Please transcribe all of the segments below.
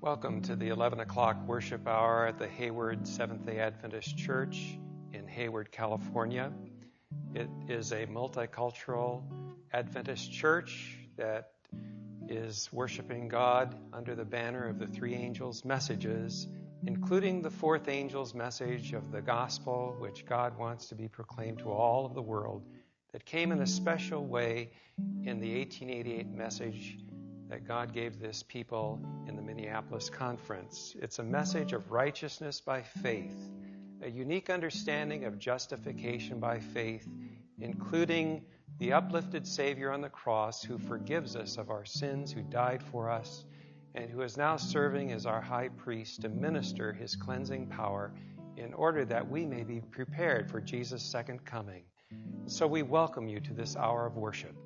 Welcome to the 11 o'clock worship hour at the Hayward Seventh-day Adventist Church in Hayward, California. It is a multicultural Adventist church that is worshiping God under the banner of the three angels' messages, including the fourth angel's message of the gospel, which God wants to be proclaimed to all of the world, that came in a special way in the 1888 message that God gave this people in the Minneapolis conference. It's a message of righteousness by faith, a unique understanding of justification by faith, including the uplifted Savior on the cross who forgives us of our sins, who died for us, and who is now serving as our high priest to minister his cleansing power in order that we may be prepared for Jesus' second coming. So we welcome you to this hour of worship.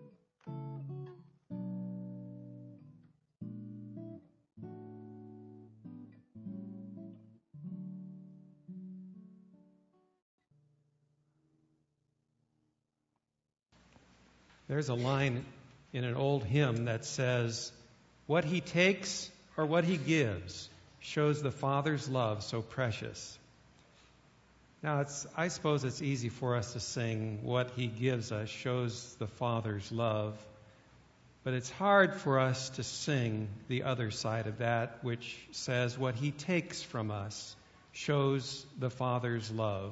There's a line in an old hymn that says, "What he takes or what he gives shows the Father's love so precious." Now, I suppose it's easy for us to sing, "What he gives us shows the Father's love," but it's hard for us to sing the other side of that, which says, "What he takes from us shows the Father's love."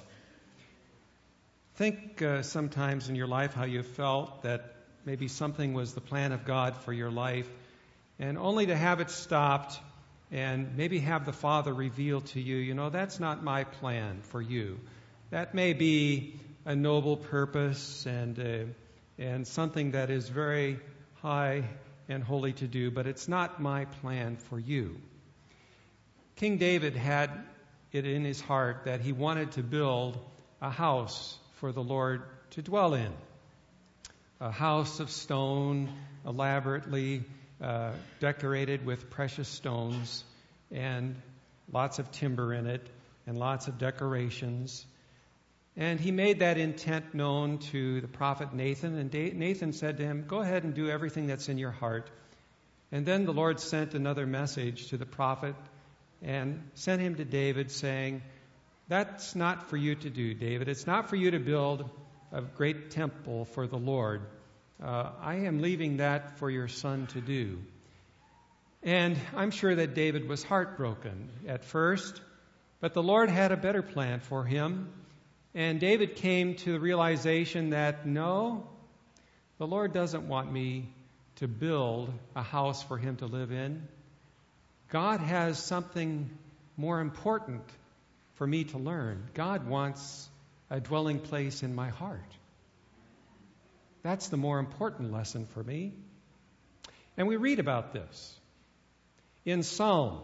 Think sometimes in your life how you felt that maybe something was the plan of God for your life, and only to have it stopped and maybe have the Father reveal to you, that's not my plan for you. That may be a noble purpose and something that is very high and holy to do, but it's not my plan for you. King David had it in his heart that he wanted to build a house for the Lord to dwell in. A house of stone, elaborately decorated with precious stones and lots of timber in it and lots of decorations. And he made that intent known to the prophet Nathan, and Nathan said to him, "Go ahead and do everything that's in your heart." And then the Lord sent another message to the prophet and sent him to David saying, "That's not for you to do, David. It's not for you to build a great temple for the Lord. I am leaving that for your son to do." And I'm sure that David was heartbroken at first, but the Lord had a better plan for him. And David came to the realization that, no, the Lord doesn't want me to build a house for him to live in. God has something more important for me to learn. God wants a dwelling place in my heart. That's the more important lesson for me. And we read about this in Psalm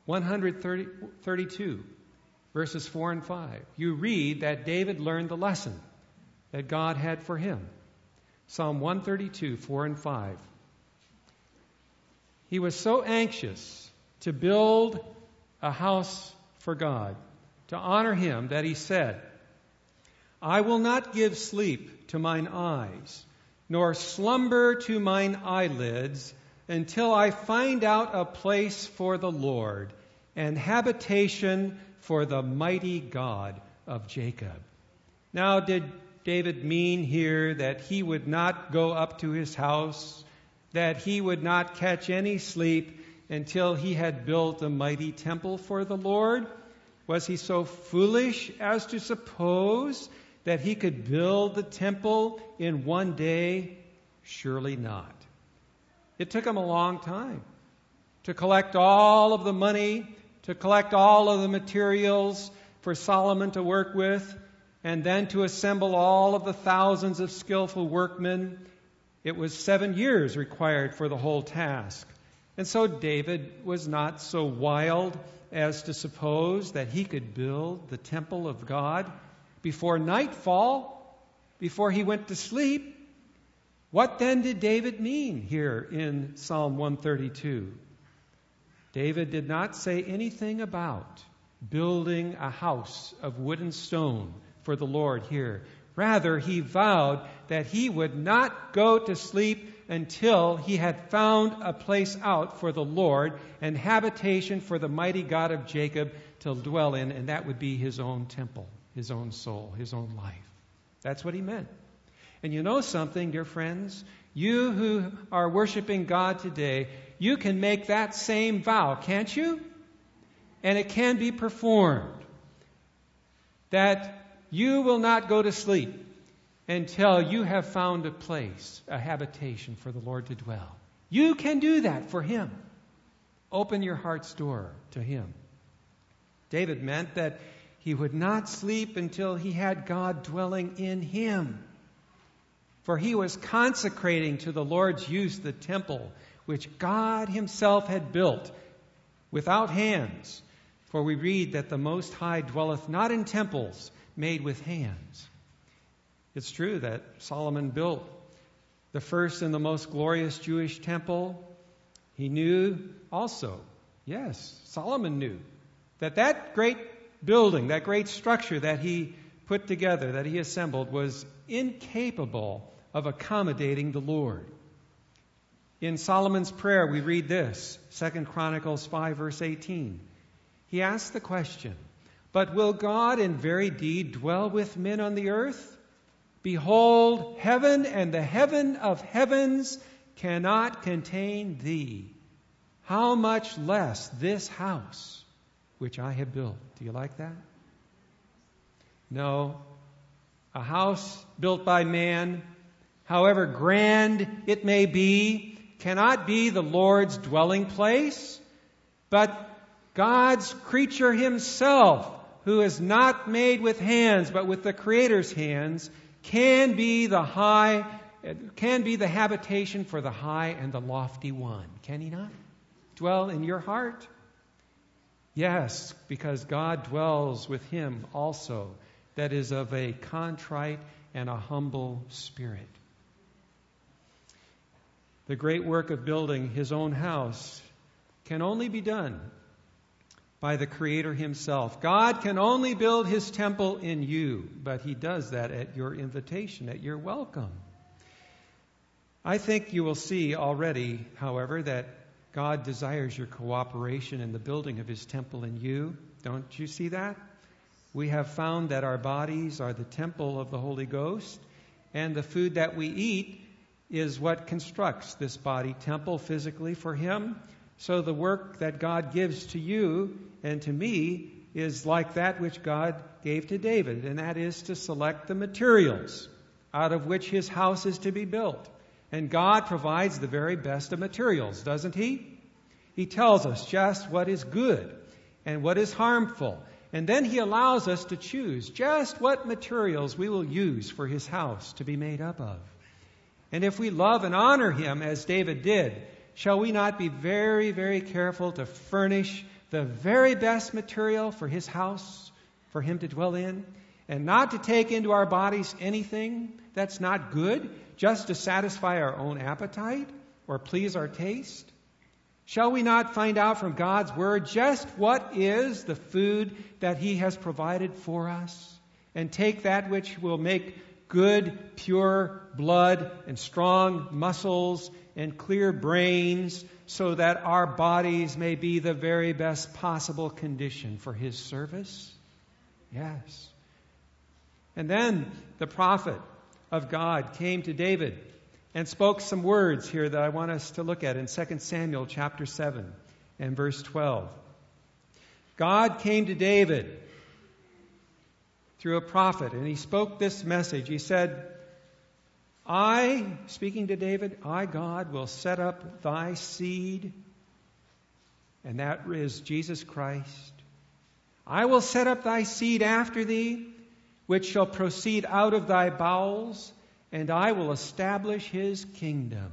132, verses 4 and 5. You read that David learned the lesson that God had for him. Psalm 132, 4 and 5. He was so anxious to build a house for God, to honor him, that he said, "I will not give sleep to mine eyes, nor slumber to mine eyelids, until I find out a place for the Lord, and habitation for the mighty God of Jacob." Now, did David mean here that he would not go up to his house, that he would not catch any sleep until he had built a mighty temple for the Lord? Was he so foolish as to suppose that he could build the temple in one day? Surely not. It took him a long time to collect all of the money, to collect all of the materials for Solomon to work with, and then to assemble all of the thousands of skillful workmen. It was 7 years required for the whole task. And so David was not so wild as to suppose that he could build the temple of God before nightfall, before he went to sleep. What then did David mean here in Psalm 132? David did not say anything about building a house of wood and stone for the Lord here, Rather, he vowed that he would not go to sleep until he had found a place out for the Lord and habitation for the mighty God of Jacob to dwell in, and that would be his own temple, his own soul, his own life. That's what he meant. And you know something, dear friends? You who are worshiping God today, you can make that same vow, can't you? And it can be performed. That you will not go to sleep until you have found a place, a habitation for the Lord to dwell. You can do that for Him. Open your heart's door to Him. David meant that he would not sleep until he had God dwelling in him. For he was consecrating to the Lord's use the temple which God Himself had built without hands. For we read that the Most High dwelleth not in temples made with hands. It's true that Solomon built the first and the most glorious Jewish temple. He knew also, yes, Solomon knew, that great building, that great structure that he put together, that he assembled, was incapable of accommodating the Lord. In Solomon's prayer, we read this, 2 Chronicles 5, verse 18. He asked the question, "But will God in very deed dwell with men on the earth? Behold, heaven and the heaven of heavens cannot contain thee. How much less this house which I have built?" Do you like that? No. A house built by man, however grand it may be, cannot be the Lord's dwelling place, but God's creature Himself, who is not made with hands, but with the Creator's hands, can be the habitation for the high and the lofty one. Can He not? Dwell in your heart? Yes, because God dwells with him also, that is of a contrite and a humble spirit. The great work of building His own house can only be done by the Creator Himself. God can only build His temple in you, but He does that at your invitation, at your welcome. I think you will see already, however, that God desires your cooperation in the building of His temple in you. Don't you see that? We have found that our bodies are the temple of the Holy Ghost, and the food that we eat is what constructs this body temple physically for Him. So the work that God gives to you and to me is like that which God gave to David, and that is to select the materials out of which his house is to be built. And God provides the very best of materials, doesn't He? He tells us just what is good and what is harmful. And then He allows us to choose just what materials we will use for His house to be made up of. And if we love and honor Him as David did, shall we not be very, very careful to furnish the very best material for His house, for Him to dwell in, and not to take into our bodies anything that's not good, just to satisfy our own appetite or please our taste? Shall we not find out from God's Word just what is the food that He has provided for us, and take that which will make good, pure blood and strong muscles and clear brains, so that our bodies may be the very best possible condition for His service? Yes. And then the prophet of God came to David and spoke some words here that I want us to look at in 2 Samuel chapter 7 and verse 12. God came to David through a prophet, and he spoke this message. He said, speaking to David, I, God, will set up thy seed, and that is Jesus Christ. I will set up thy seed after thee, which shall proceed out of thy bowels, and I will establish his kingdom.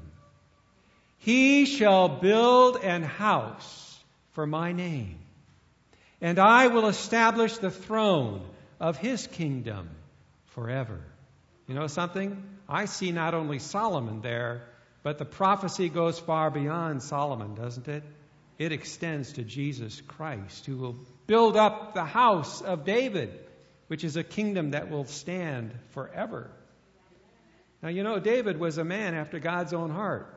He shall build an house for my name, and I will establish the throne of his kingdom forever. You know something? I see not only Solomon there, but the prophecy goes far beyond Solomon, doesn't it? It extends to Jesus Christ, who will build up the house of David which is a kingdom that will stand forever. Now, you know, David was a man after God's own heart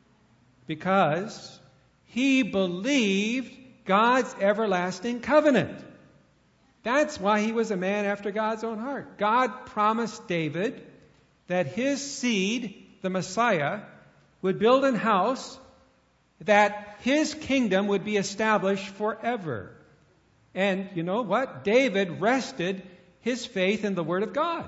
because he believed God's everlasting covenant. That's why he was a man after God's own heart. God promised David that his seed, the Messiah, would build a house, that his kingdom would be established forever. And you know what? David rested his faith in the Word of God.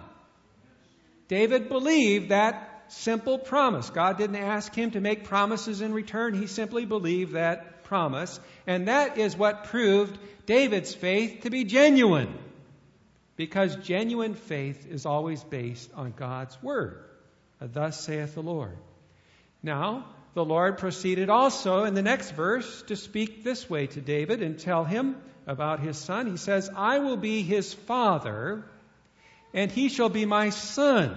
David believed that simple promise. God didn't ask him to make promises in return. He simply believed that promise. And that is what proved David's faith to be genuine. Because genuine faith is always based on God's Word. Thus saith the Lord. Now, the Lord proceeded also in the next verse to speak this way to David and tell him about his son. He says, I will be his father, and he shall be my son.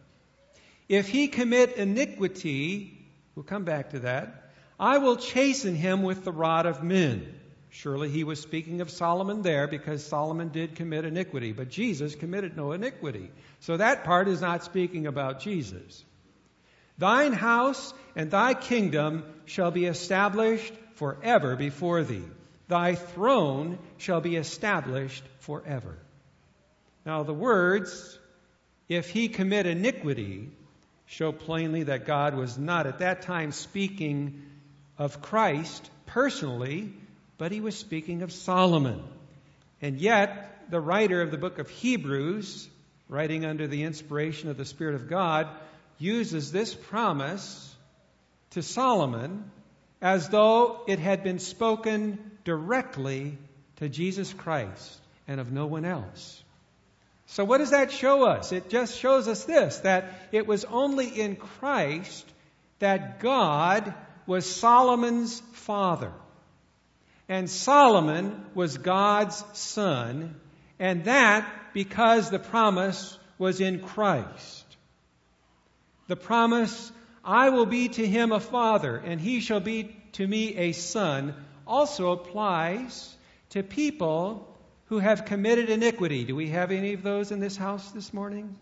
If he commit iniquity, we'll come back to that, I will chasten him with the rod of men. Surely he was speaking of Solomon there because Solomon did commit iniquity, but Jesus committed no iniquity. So that part is not speaking about Jesus. Thine house and thy kingdom shall be established forever before thee. Thy throne shall be established forever. Now the words, if he commit iniquity, show plainly that God was not at that time speaking of Christ personally, but he was speaking of Solomon. And yet, the writer of the book of Hebrews, writing under the inspiration of the Spirit of God, uses this promise to Solomon as though it had been spoken directly to Jesus Christ and of no one else. So what does that show us? It just shows us this, that it was only in Christ that God was Solomon's father. And Solomon was God's son, and that because the promise was in Christ. The promise, I will be to him a father, and he shall be to me a son, also applies to people who have committed iniquity. Do we have any of those in this house this morning?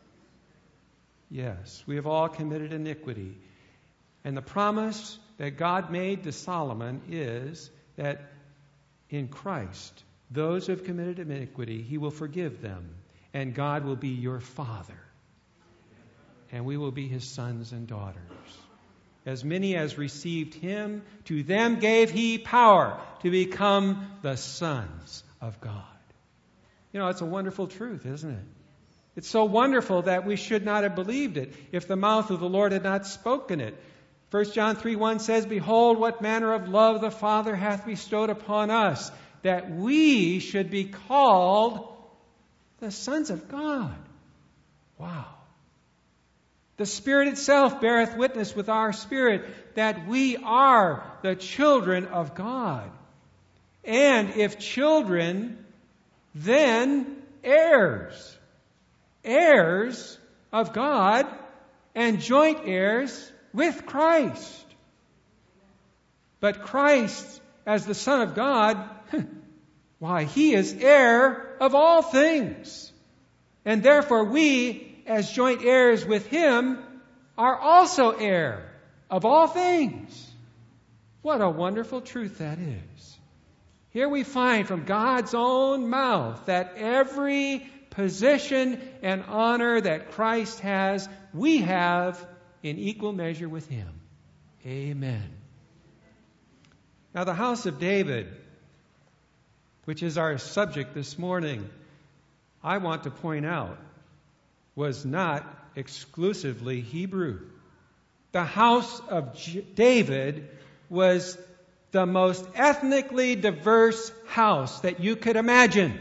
Yes, we have all committed iniquity. And the promise that God made to Solomon is that in Christ, those who have committed iniquity, he will forgive them, and God will be your father. And we will be his sons and daughters. As many as received him, to them gave he power to become the sons of God. You know, it's a wonderful truth, isn't it? It's so wonderful that we should not have believed it if the mouth of the Lord had not spoken it. 1 John 3:1 says, Behold, what manner of love the Father hath bestowed upon us, that we should be called the sons of God. Wow. The Spirit itself beareth witness with our spirit that we are the children of God. And if children, then heirs. Heirs of God and joint heirs with Christ. But Christ, as the Son of God, why, he is heir of all things. And therefore we, as joint heirs with him, are also heir of all things. What a wonderful truth that is. Here we find from God's own mouth that every position and honor that Christ has, we have in equal measure with him. Amen. Now the house of David, which is our subject this morning, I want to point out, was not exclusively Hebrew. The house of David was the most ethnically diverse house that you could imagine.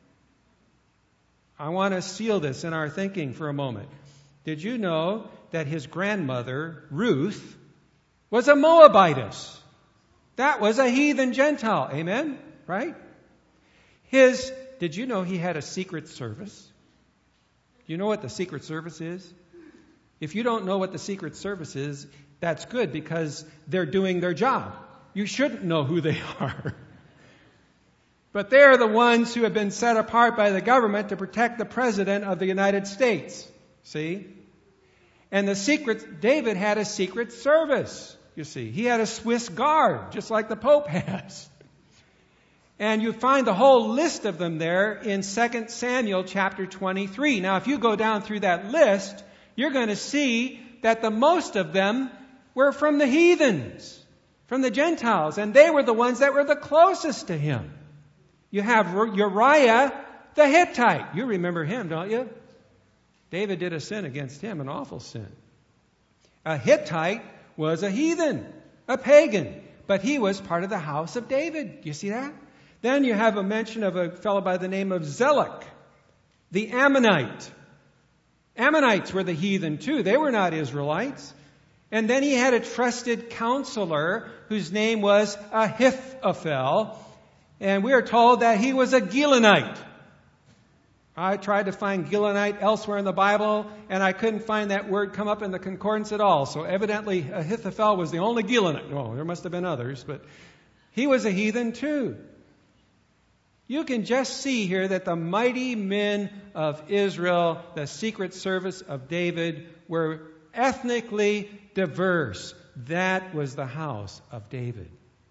I want to seal this in our thinking for a moment. Did you know that his grandmother, Ruth, was a Moabitess? That was a heathen Gentile. Amen? Right? Did you know he had a secret service? Do you know what the Secret Service is? If you don't know what the Secret Service is, that's good because they're doing their job. You shouldn't know who they are. But they are the ones who have been set apart by the government to protect the President of the United States. See? And David had a secret service, you see. He had a Swiss guard, just like the Pope has. And you find the whole list of them there in 2 Samuel chapter 23. Now, if you go down through that list, you're going to see that the most of them were from the heathens, from the Gentiles, and they were the ones that were the closest to him. You have Uriah the Hittite. You remember him, don't you? David did a sin against him, an awful sin. A Hittite was a heathen, a pagan, but he was part of the house of David. Do you see that? Then you have a mention of a fellow by the name of Zelek, the Ammonite. Ammonites were the heathen too. They were not Israelites. And then he had a trusted counselor whose name was Ahithophel. And we are told that he was a Gilonite. I tried to find Gilonite elsewhere in the Bible, and I couldn't find that word come up in the concordance at all. So evidently Ahithophel was the only Gilonite. No, there must have been others, but he was a heathen too. You can just see here that the mighty men of Israel, the secret service of David, were ethnically diverse. That was the house of David.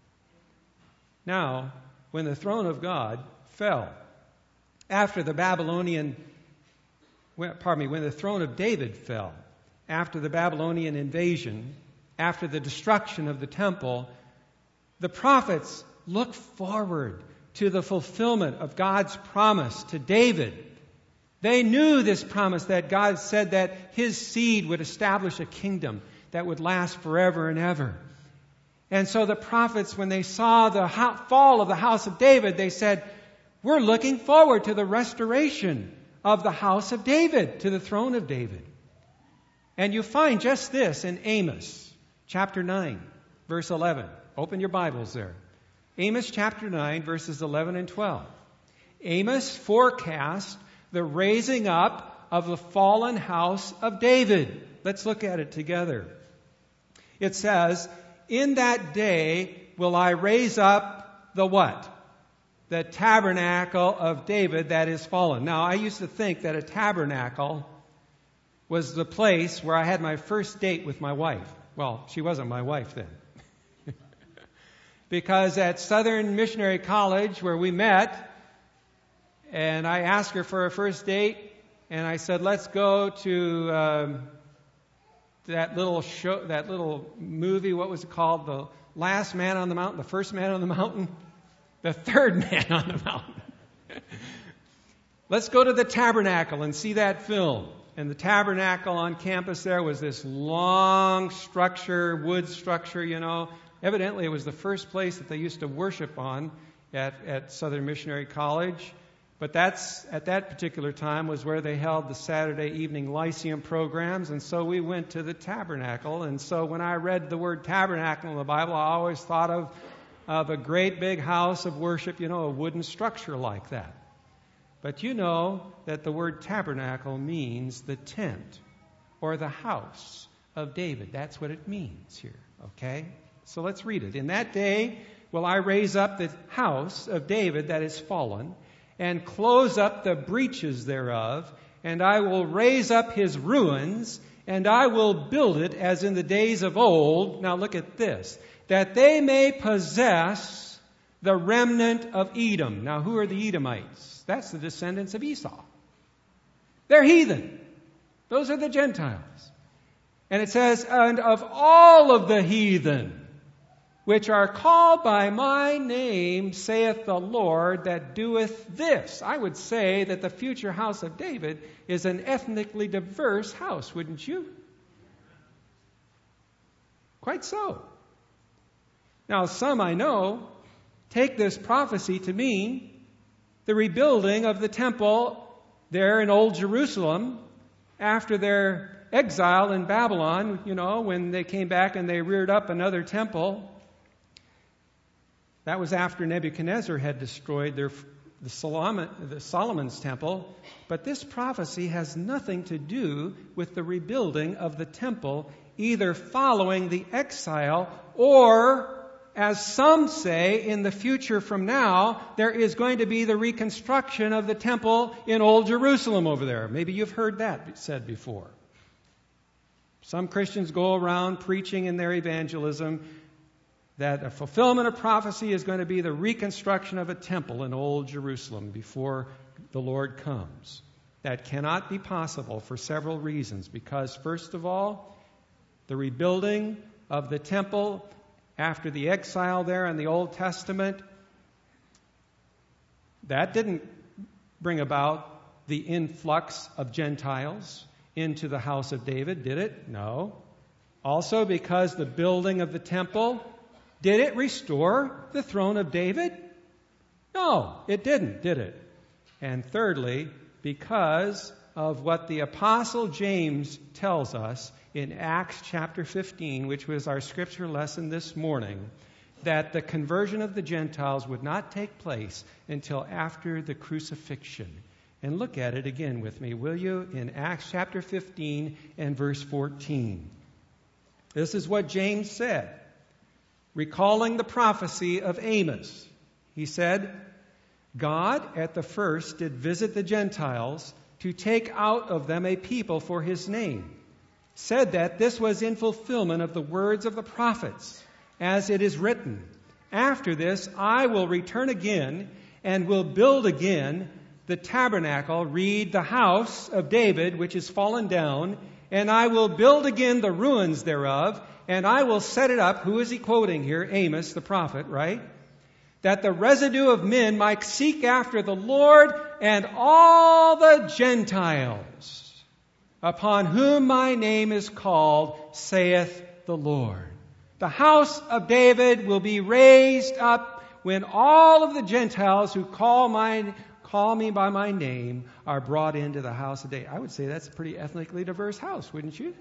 Now, when the throne of God fell, when the throne of David fell, after the Babylonian invasion, after the destruction of the temple, the prophets looked forward to the fulfillment of God's promise to David. They knew this promise that God said that his seed would establish a kingdom that would last forever and ever. And so the prophets, when they saw the fall of the house of David, they said, we're looking forward to the restoration of the house of David, to the throne of David. And you find just this in Amos chapter 9, verse 11. Open your Bibles there. Amos chapter 9, verses 11 and 12. Amos forecasts the raising up of the fallen house of David. Let's look at it together. It says, in that day will I raise up the what? The tabernacle of David that is fallen. Now, I used to think that a tabernacle was the place where I had my first date with my wife. Well, she wasn't my wife then. Because at Southern Missionary College where we met, and I asked her for a first date, and I said, let's go to that little movie, what was it called? The Last Man on the Mountain, the First Man on the Mountain, the Third Man on the Mountain. Let's go to the tabernacle and see that film. And the tabernacle on campus there was this long structure, wood structure, you know. Evidently, it was the first place that they used to worship on at Southern Missionary College. But at that particular time was where they held the Saturday evening Lyceum programs. And so we went to the tabernacle. And so when I read the word tabernacle in the Bible, I always thought of a great big house of worship, you know, a wooden structure like that. But you know that the word tabernacle means the tent or the house of David. That's what it means here, okay? So let's read it. In that day will I raise up the house of David that is fallen, and close up the breaches thereof, and I will raise up his ruins, and I will build it as in the days of old. Now look at this. That they may possess the remnant of Edom. Now who are the Edomites? That's the descendants of Esau. They're heathen. Those are the Gentiles. And it says, and of all of the heathen, which are called by my name, saith the Lord, that doeth this. I would say that the future house of David is an ethnically diverse house, wouldn't you? Quite so. Now, some I know take this prophecy to mean the rebuilding of the temple there in Old Jerusalem after their exile in Babylon, you know, when they came back and they reared up another temple. That was after Nebuchadnezzar had destroyed the Solomon's temple. But this prophecy has nothing to do with the rebuilding of the temple, either following the exile or as some say, in the future from now, there is going to be the reconstruction of the temple in Old Jerusalem over there. Maybe you've heard that said before. Some Christians go around preaching in their evangelism that a fulfillment of prophecy is going to be the reconstruction of a temple in Old Jerusalem before the Lord comes. That cannot be possible for several reasons. Because, first of all, the rebuilding of the temple after the exile there in the Old Testament, that didn't bring about the influx of Gentiles into the house of David, did it? No. Also because the building of the temple, did it restore the throne of David? No, it didn't, did it? And thirdly, because of what the Apostle James tells us in Acts chapter 15, which was our scripture lesson this morning, that the conversion of the Gentiles would not take place until after the crucifixion. And look at it again with me, will you, in Acts chapter 15 and verse 14. This is what James said, recalling the prophecy of Amos. He said, God at the first did visit the Gentiles to take out of them a people for his name, said that this was in fulfillment of the words of the prophets, as it is written, after this I will return again and will build again the tabernacle, read the house of David, which is fallen down, and I will build again the ruins thereof, and I will set it up. Who is he quoting here? Amos, the prophet, right? That the residue of men might seek after the Lord, and all the Gentiles upon whom my name is called, saith the Lord. The house of David will be raised up when all of the Gentiles who call me by my name are brought into the house of David. I would say that's a pretty ethnically diverse house, wouldn't you?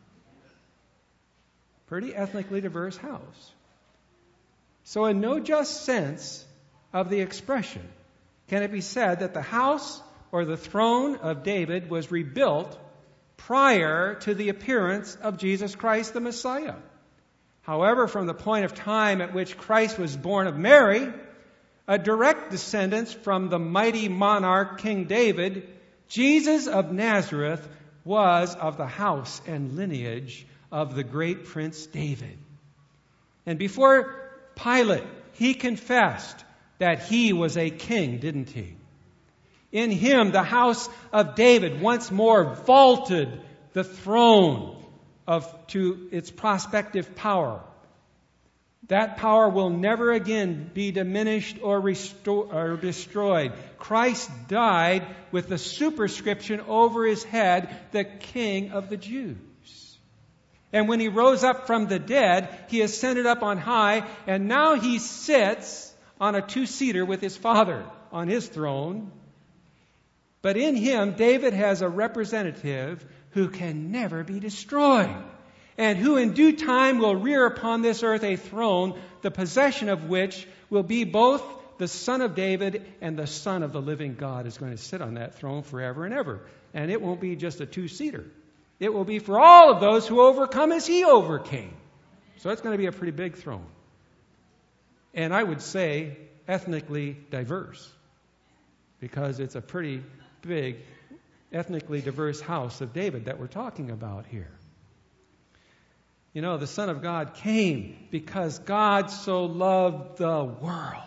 Pretty ethnically diverse house. So in no just sense of the expression can it be said that the house or the throne of David was rebuilt prior to the appearance of Jesus Christ the Messiah. However, from the point of time at which Christ was born of Mary, a direct descendant from the mighty monarch King David, Jesus of Nazareth was of the house and lineage of the great Prince David. And before Pilate, he confessed that he was a king, didn't he? In him, the house of David once more vaulted the throne to its prospective power. That power will never again be diminished or destroyed. Christ died with the superscription over his head, the King of the Jews. And when he rose up from the dead, he ascended up on high, and now he sits on a two-seater with his Father on his throne. But in him, David has a representative who can never be destroyed, and who in due time will rear upon this earth a throne, the possession of which will be both the Son of David and the Son of the living God is going to sit on that throne forever and ever. And it won't be just a two-seater. It will be for all of those who overcome as he overcame. So it's going to be a pretty big throne. And I would say ethnically diverse, because it's a pretty big ethnically diverse house of David that we're talking about here. You know, the Son of God came because God so loved the world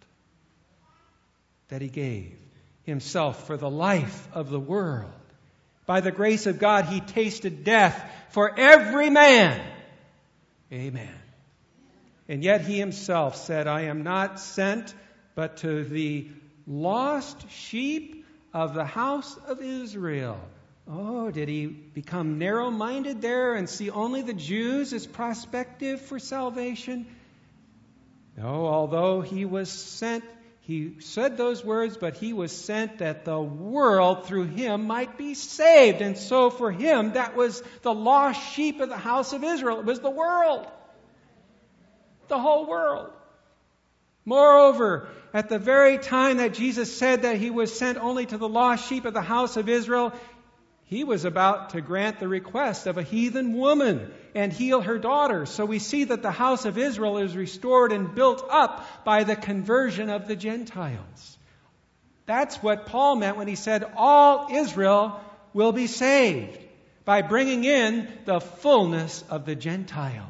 that he gave himself for the life of the world. By the grace of God, he tasted death for every man. Amen. And yet he himself said, I am not sent but to the lost sheep of the house of Israel. Oh, did he become narrow-minded there and see only the Jews as prospective for salvation? No, although he was sent, he said those words, but he was sent that the world through him might be saved. And so for him, that was the lost sheep of the house of Israel. It was the world. The whole world. Moreover, at the very time that Jesus said that he was sent only to the lost sheep of the house of Israel, He was about to grant the request of a heathen woman and heal her daughter. So we see that the house of Israel is restored and built up by the conversion of the Gentiles. That's what Paul meant when he said all Israel will be saved, by bringing in the fullness of the Gentiles.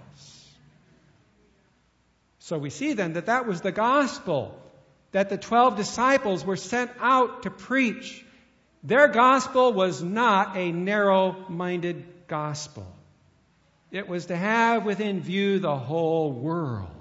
So we see then that that was the gospel that the 12 disciples were sent out to preach. Their gospel was not a narrow-minded gospel. It was to have within view the whole world.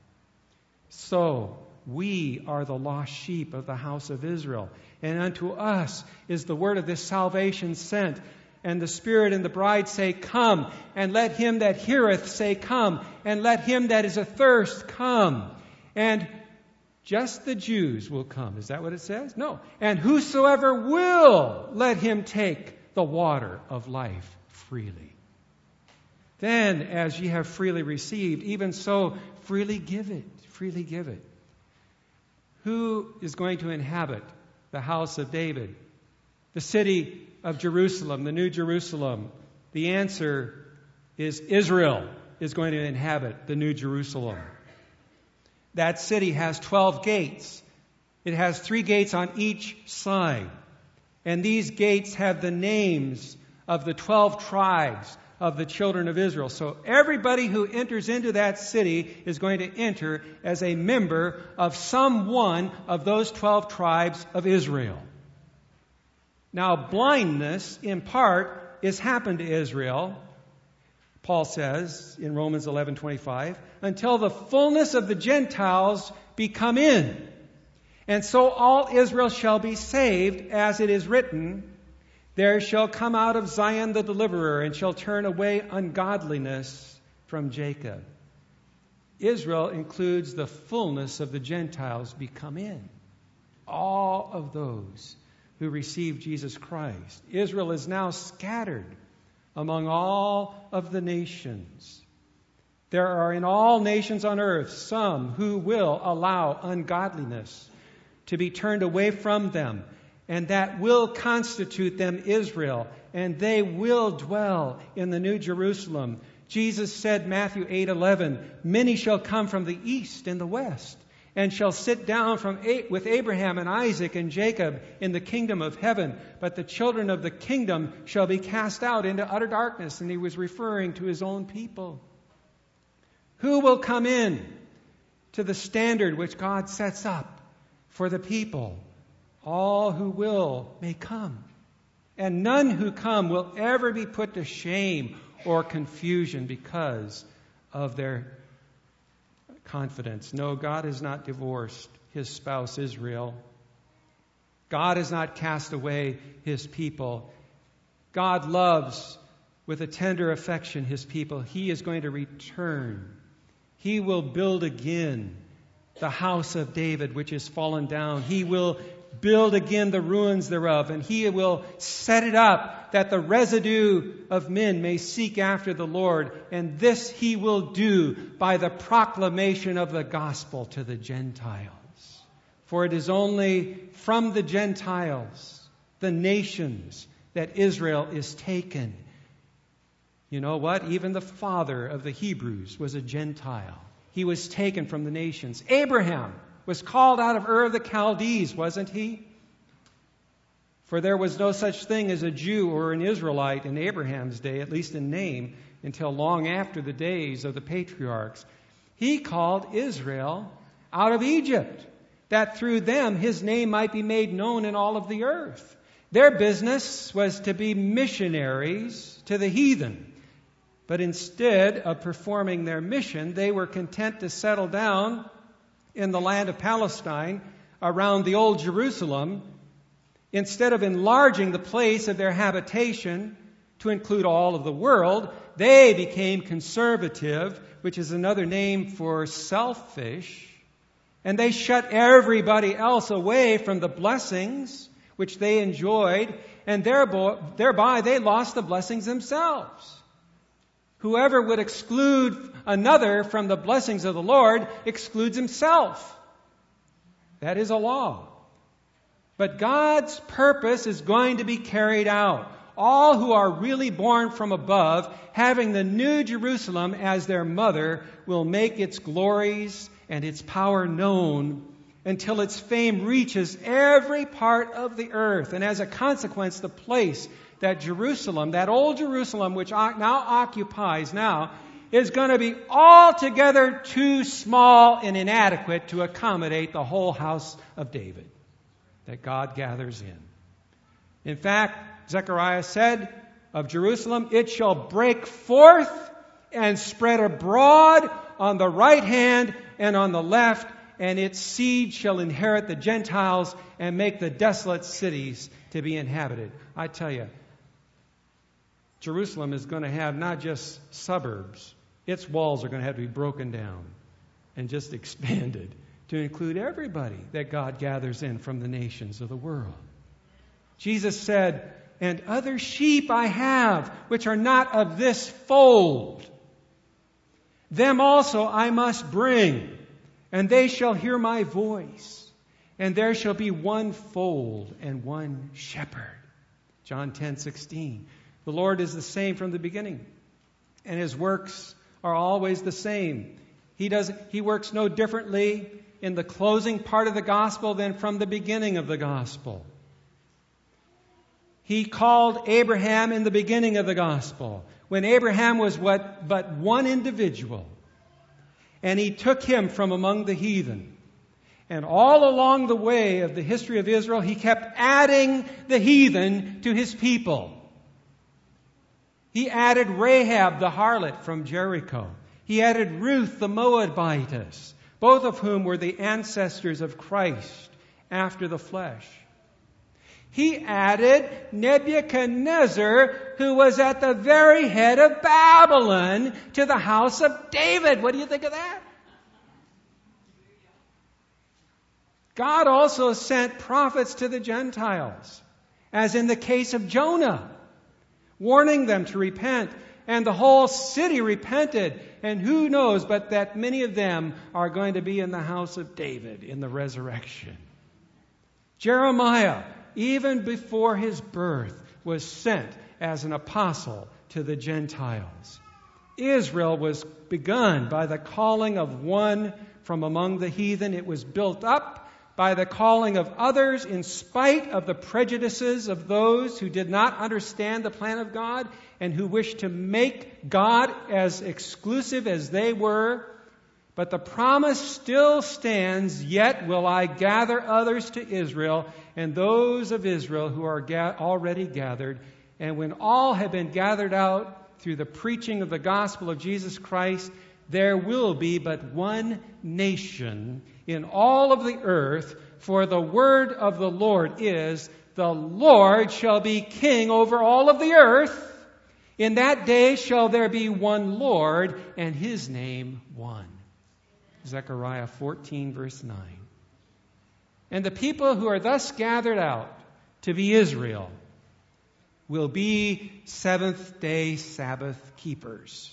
So, we are the lost sheep of the house of Israel, and unto us is the word of this salvation sent. And the Spirit and the bride say, Come, and let him that heareth say, Come, and let him that is athirst come. And just the Jews will come. Is that what it says? No. And whosoever will, let him take the water of life freely. Then, as ye have freely received, even so freely give it. Freely give it. Who is going to inhabit the house of David? The city of Jerusalem, the New Jerusalem. The answer is Israel is going to inhabit the New Jerusalem. That city has 12 gates. It has 3 gates on each side. And these gates have the names of the 12 tribes of the children of Israel. So everybody who enters into that city is going to enter as a member of some one of those 12 tribes of Israel. Now, blindness, in part, is happened to Israel, Paul says in Romans 11:25, until the fullness of the Gentiles be come in. And so all Israel shall be saved, as it is written, there shall come out of Zion the deliverer, and shall turn away ungodliness from Jacob. Israel includes the fullness of the Gentiles be come in. All of those who received Jesus Christ. Israel is now scattered among all of the nations. There are in all nations on earth some who will allow ungodliness to be turned away from them, and that will constitute them Israel, and they will dwell in the New Jerusalem. Jesus said, Matthew 8:11, many shall come from the east and the west, and shall sit down with Abraham and Isaac and Jacob in the kingdom of heaven. But the children of the kingdom shall be cast out into utter darkness. And he was referring to his own people. Who will come in to the standard which God sets up for the people? All who will may come. And none who come will ever be put to shame or confusion because of their confidence. No, God has not divorced his spouse Israel. God has not cast away his people. God loves with a tender affection his people. He is going to return. He will build again the house of David, which is fallen down. He will build again the ruins thereof, and he will set it up that the residue of men may seek after the Lord. And this he will do by the proclamation of the gospel to the Gentiles. For it is only from the Gentiles, the nations, that Israel is taken. You know what? Even the father of the Hebrews was a Gentile. He was taken from the nations. Abraham was called out of Ur of the Chaldees, wasn't he? For there was no such thing as a Jew or an Israelite in Abraham's day, at least in name, until long after the days of the patriarchs. He called Israel out of Egypt, that through them his name might be made known in all of the earth. Their business was to be missionaries to the heathen. But instead of performing their mission, they were content to settle down in the land of Palestine around the old Jerusalem. Instead of enlarging the place of their habitation to include all of the world, they became conservative, which is another name for selfish, and they shut everybody else away from the blessings which they enjoyed, and thereby they lost the blessings themselves. Whoever would exclude another from the blessings of the Lord excludes himself. That is a law. But God's purpose is going to be carried out. all who are really born from above, having the New Jerusalem as their mother, will make its glories and its power known until its fame reaches every part of the earth. And as a consequence, the place that Jerusalem, that old Jerusalem, which now occupies now, is going to be altogether too small and inadequate to accommodate the whole house of David that God gathers in. In fact, Zechariah said of Jerusalem, it shall break forth and spread abroad on the right hand and on the left, and its seed shall inherit the Gentiles and make the desolate cities to be inhabited. I tell you, Jerusalem is going to have not just suburbs. Its walls are going to have to be broken down and just expanded to include everybody that God gathers in from the nations of the world. Jesus said, and other sheep I have, which are not of this fold. Them also I must bring, and they shall hear my voice, and there shall be one fold and one shepherd. John 10:16. The Lord is the same from the beginning, and His works are always the same. He works no differently in the closing part of the gospel than from the beginning of the gospel. He called Abraham in the beginning of the gospel, when Abraham was but one individual. And He took him from among the heathen. And all along the way of the history of Israel, He kept adding the heathen to His people. He added Rahab the harlot from Jericho. He added Ruth the Moabitess, both of whom were the ancestors of Christ after the flesh. He added Nebuchadnezzar, who was at the very head of Babylon, to the house of David. What do you think of that? God also sent prophets to the Gentiles, as in the case of Jonah, warning them to repent. And the whole city repented. And who knows but that many of them are going to be in the house of David in the resurrection. Jeremiah, even before his birth, was sent as an apostle to the Gentiles. Israel was begun by the calling of one from among the heathen. It was built up by the calling of others in spite of the prejudices of those who did not understand the plan of God and who wished to make God as exclusive as they were. But the promise still stands, yet will I gather others to Israel, and those of Israel who are already gathered. And when all have been gathered out through the preaching of the gospel of Jesus Christ, there will be but one nation in all of the earth, for the word of the Lord is, the Lord shall be king over all of the earth. In that day shall there be one Lord, and His name one. Zechariah 14, verse 9. And the people who are thus gathered out to be Israel will be seventh-day Sabbath keepers.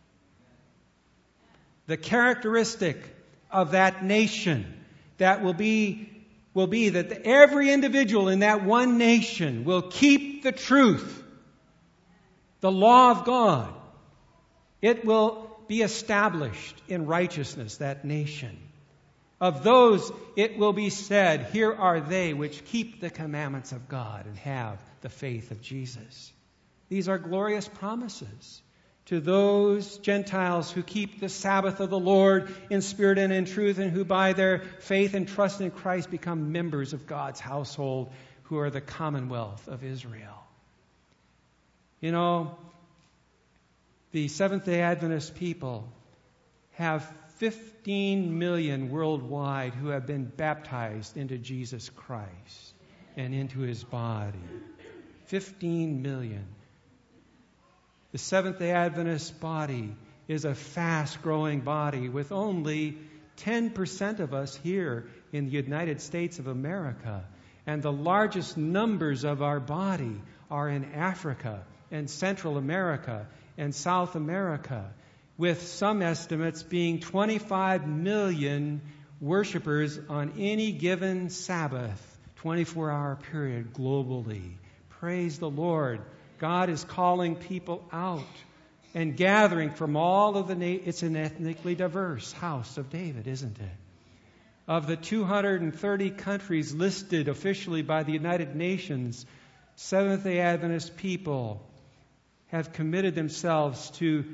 The characteristic of that nation that will be that every individual in that one nation will keep the truth, the law of God. It will be established in righteousness, that nation. Of those, it will be said, here are they which keep the commandments of God and have the faith of Jesus. These are glorious promises to those Gentiles who keep the Sabbath of the Lord in spirit and in truth, and who by their faith and trust in Christ become members of God's household, who are the commonwealth of Israel. You know, the Seventh-day Adventist people have 15 million worldwide who have been baptized into Jesus Christ and into His body. 15 million. The Seventh-day Adventist body is a fast-growing body with only 10% of us here in the United States of America. And the largest numbers of our body are in Africa and Central America and South America, with some estimates being 25 million worshipers on any given Sabbath, 24-hour period globally. Praise the Lord God is calling people out and gathering from all of the it's an ethnically diverse house of David, isn't it? Of the 230 countries listed officially by the United Nations, Seventh-day Adventist people have committed themselves to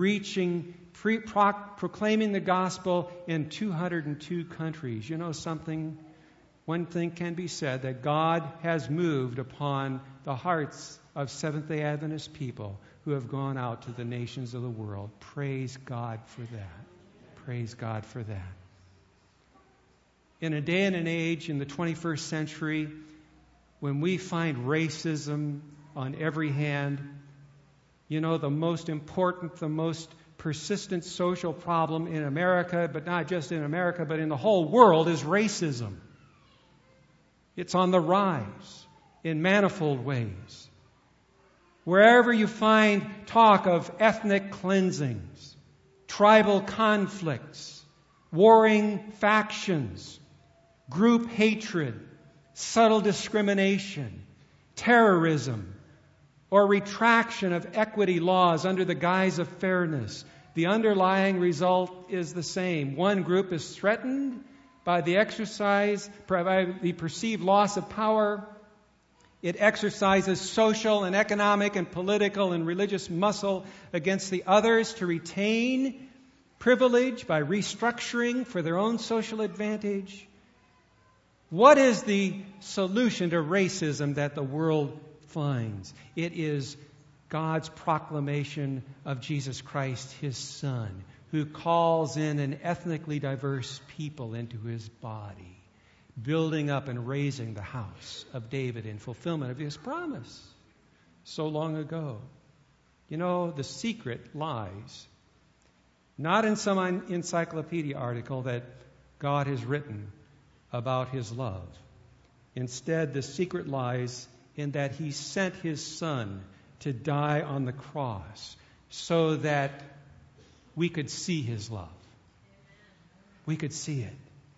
proclaiming the gospel in 202 countries. You know something? One thing can be said, that God has moved upon the hearts of Seventh-day Adventist people who have gone out to the nations of the world. Praise God for that. Praise God for that. In a day and an age in the 21st century when we find racism on every hand, you know, the most important, the most persistent social problem in America, but not just in America, but in the whole world, is racism. It's on the rise in manifold ways. Wherever you find talk of ethnic cleansings, tribal conflicts, warring factions, group hatred, subtle discrimination, terrorism, or retraction of equity laws under the guise of fairness, the underlying result is the same. One group is threatened by the perceived loss of power. It exercises social and economic and political and religious muscle against the others to retain privilege by restructuring for their own social advantage. What is the solution to racism that the world finds? It is God's proclamation of Jesus Christ, His Son, who calls in an ethnically diverse people into His body, building up and raising the house of David in fulfillment of His promise so long ago. You know, the secret lies not in some encyclopedia article that God has written about His love. Instead, the secret lies in that He sent His Son to die on the cross so that we could see His love. We could see it.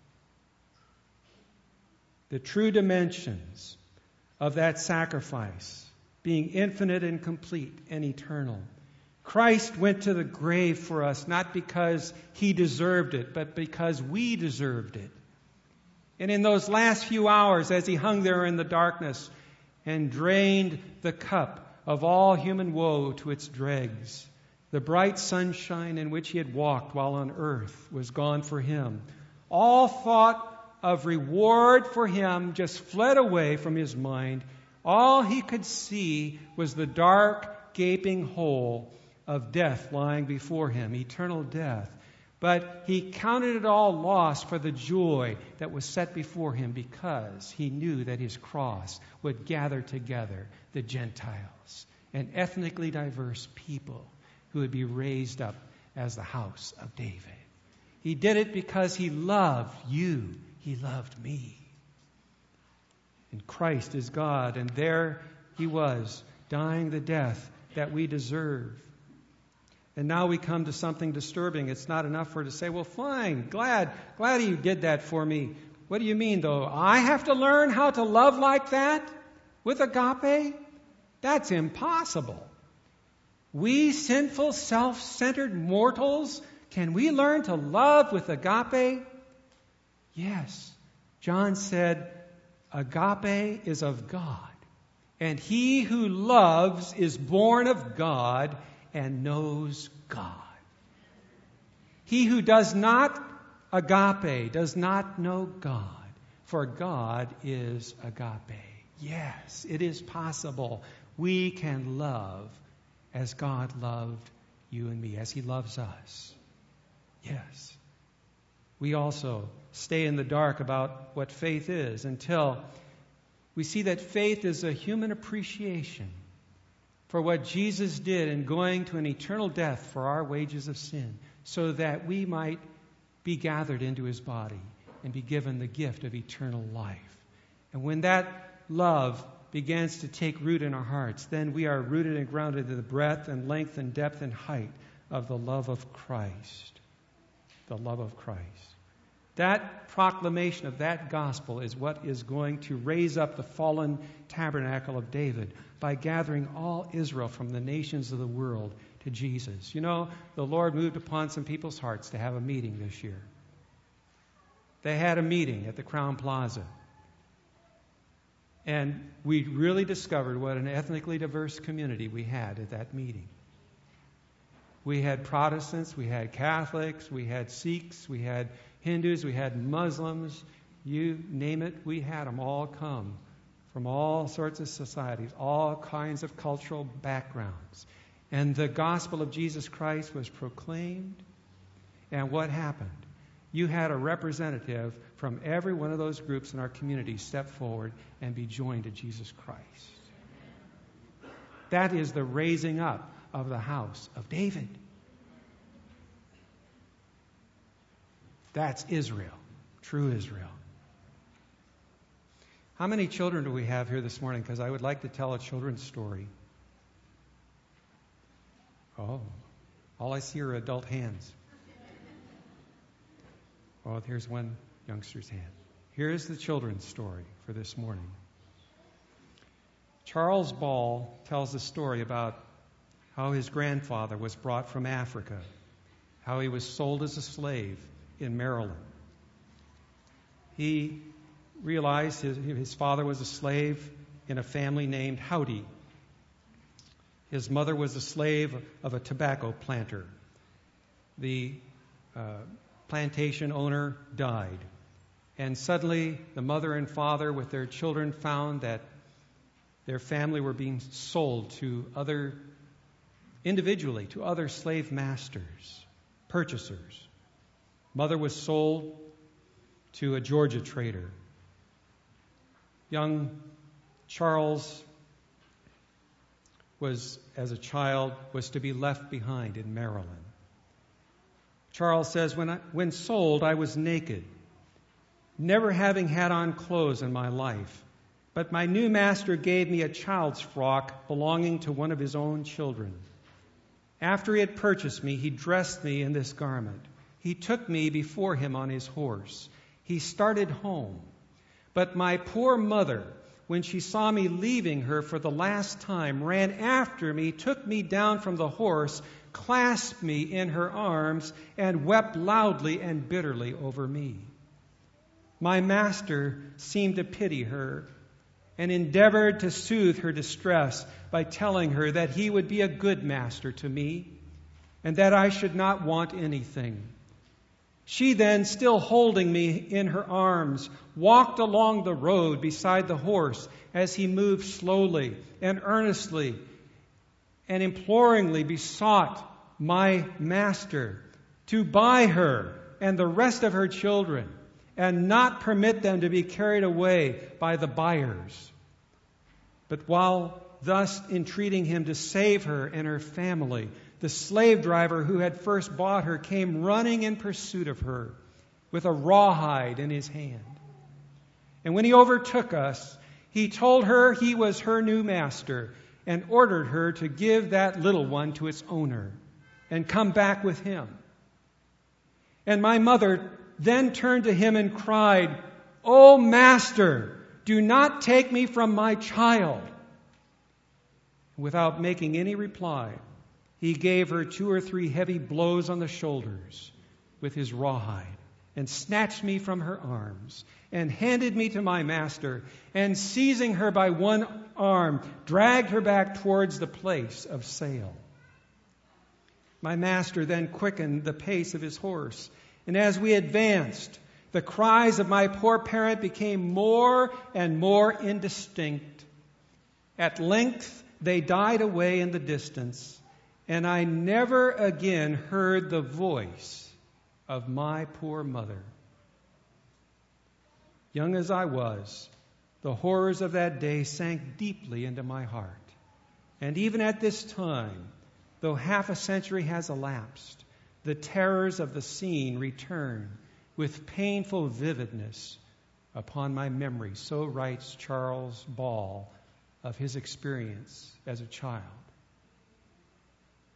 The true dimensions of that sacrifice being infinite and complete and eternal. Christ went to the grave for us not because He deserved it, but because we deserved it. And in those last few hours, as He hung there in the darkness and drained the cup of all human woe to its dregs, the bright sunshine in which He had walked while on earth was gone for Him. All thought of reward for Him just fled away from His mind. All He could see was the dark, gaping hole of death lying before Him, eternal death. But He counted it all lost for the joy that was set before Him, because He knew that His cross would gather together the Gentiles, an ethnically diverse people who would be raised up as the house of David. He did it because He loved you. He loved me. And Christ is God, and there He was, dying the death that we deserve. And now we come to something disturbing. It's not enough for her to say, well, fine, glad you did that for me. What do you mean, though? I have to learn how to love like that with agape? That's impossible. We sinful, self-centered mortals, can we learn to love with agape? Yes. John said, agape is of God. And he who loves is born of God and knows God. He who does not agape does not know God, for God is agape. Yes, it is possible. We can love as God loved you and me, as He loves us. Yes. We also stay in the dark about what faith is until we see that faith is a human appreciation for what Jesus did in going to an eternal death for our wages of sin, so that we might be gathered into His body and be given the gift of eternal life. And when that love begins to take root in our hearts, then we are rooted and grounded in the breadth and length and depth and height of the love of Christ. The love of Christ. That proclamation of that gospel is what is going to raise up the fallen tabernacle of David by gathering all Israel from the nations of the world to Jesus. You know, the Lord moved upon some people's hearts to have a meeting this year. They had a meeting at the Crown Plaza. And we really discovered what an ethnically diverse community we had at that meeting. We had Protestants, we had Catholics, we had Sikhs, we had Hindus, we had Muslims, you name it, we had them all come from all sorts of societies, all kinds of cultural backgrounds. And the gospel of Jesus Christ was proclaimed. And what happened? You had a representative from every one of those groups in our community step forward and be joined to Jesus Christ. That is the raising up of the house of David. That's Israel, true Israel. How many children do we have here this morning? Because I would like to tell a children's story. Oh, all I see are adult hands. Oh, here's one youngster's hand. Here's the children's story for this morning. Charles Ball tells a story about how his grandfather was brought from Africa, how he was sold as a slave in Maryland. He realized his father was a slave in a family named Howdy. His mother was a slave of a tobacco planter. The plantation owner died. And suddenly, the mother and father with their children found that their family were being sold to individually to other slave masters, purchasers. Mother was sold to a Georgia trader. Young Charles as a child, was to be left behind in Maryland. Charles says, when sold, I was naked, never having had on clothes in my life. But my new master gave me a child's frock belonging to one of his own children. After he had purchased me, he dressed me in this garment. He took me before him on his horse. He started home. But my poor mother, when she saw me leaving her for the last time, ran after me, took me down from the horse, clasped me in her arms, and wept loudly and bitterly over me. My master seemed to pity her and endeavored to soothe her distress by telling her that he would be a good master to me and that I should not want anything. She then, still holding me in her arms, walked along the road beside the horse as he moved slowly and earnestly and imploringly besought my master to buy her and the rest of her children and not permit them to be carried away by the buyers. But while thus entreating him to save her and her family, the slave driver who had first bought her came running in pursuit of her with a rawhide in his hand. And when he overtook us, he told her he was her new master and ordered her to give that little one to its owner and come back with him. And my mother then turned to him and cried, "O master, do not take me from my child." Without making any reply, he gave her 2 or 3 heavy blows on the shoulders with his rawhide and snatched me from her arms and handed me to my master, and seizing her by one arm, dragged her back towards the place of sale. My master then quickened the pace of his horse, and as we advanced, the cries of my poor parent became more and more indistinct. At length, they died away in the distance, and I never again heard the voice of my poor mother. Young as I was, the horrors of that day sank deeply into my heart. And even at this time, though half a century has elapsed, the terrors of the scene return with painful vividness upon my memory. So writes Charles Ball of his experience as a child.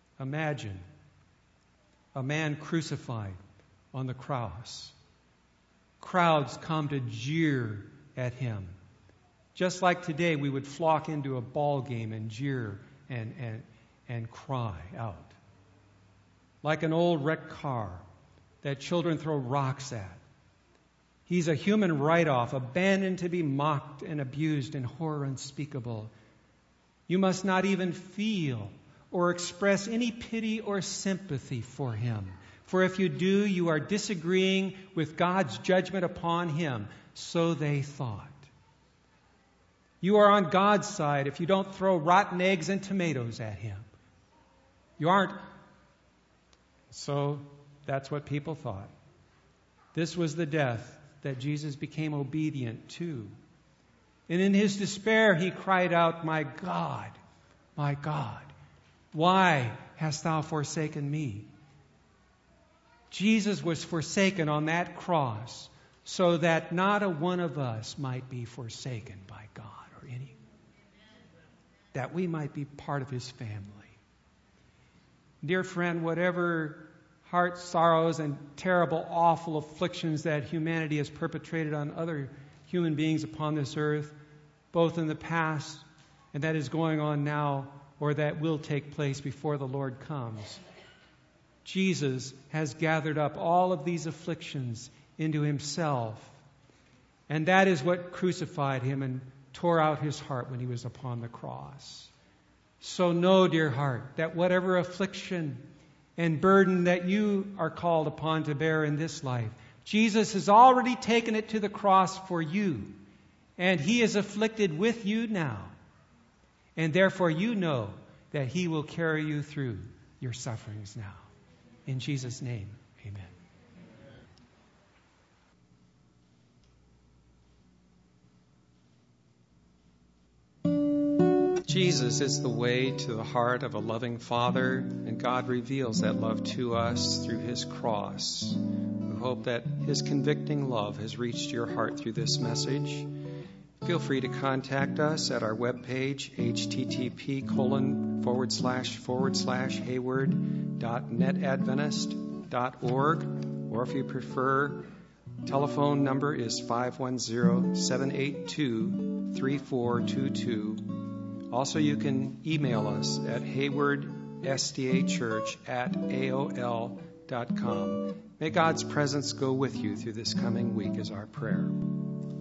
Imagine a man crucified on the cross, crowds come to jeer at him. Just like today, we would flock into a ball game and jeer and cry out. Like an old wrecked car that children throw rocks at. He's a human write-off, abandoned to be mocked and abused in horror unspeakable. You must not even feel or express any pity or sympathy for him. For if you do, you are disagreeing with God's judgment upon him. So they thought. You are on God's side if you don't throw rotten eggs and tomatoes at him. You aren't. So that's what people thought. This was the death that Jesus became obedient to. And in his despair, he cried out, my God, why hast thou forsaken me? Jesus was forsaken on that cross so that not a one of us might be forsaken by God or any. That we might be part of his family. Dear friend, whatever heart sorrows and terrible, awful afflictions that humanity has perpetrated on other human beings upon this earth, both in the past and that is going on now, or that will take place before the Lord comes. Jesus has gathered up all of these afflictions into himself. And that is what crucified him and tore out his heart when he was upon the cross. So know, dear heart, that whatever affliction and burden that you are called upon to bear in this life, Jesus has already taken it to the cross for you. And he is afflicted with you now. And therefore you know that he will carry you through your sufferings now. In Jesus' name, amen. Jesus is the way to the heart of a loving Father, and God reveals that love to us through his cross. We hope that his convicting love has reached your heart through this message. Feel free to contact us at our webpage, http://hayward.netadventist.org, or if you prefer, telephone number is 510-782-3422. Also, you can email us at haywardsdachurch@aol.com. May God's presence go with you through this coming week is our prayer.